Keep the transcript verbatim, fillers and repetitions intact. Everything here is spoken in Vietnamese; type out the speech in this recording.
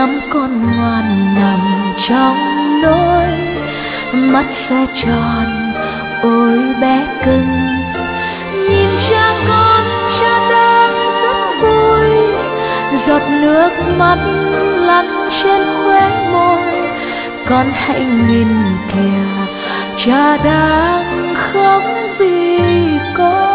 ngắm con ngoan nằm trong nỗi, mắt sẽ tròn ôi bé cưng. Nhìn cha con, cha đang rất vui, giọt nước mắt lăn trên khóe môi. Con hãy nhìn kìa, cha đang khóc vì con.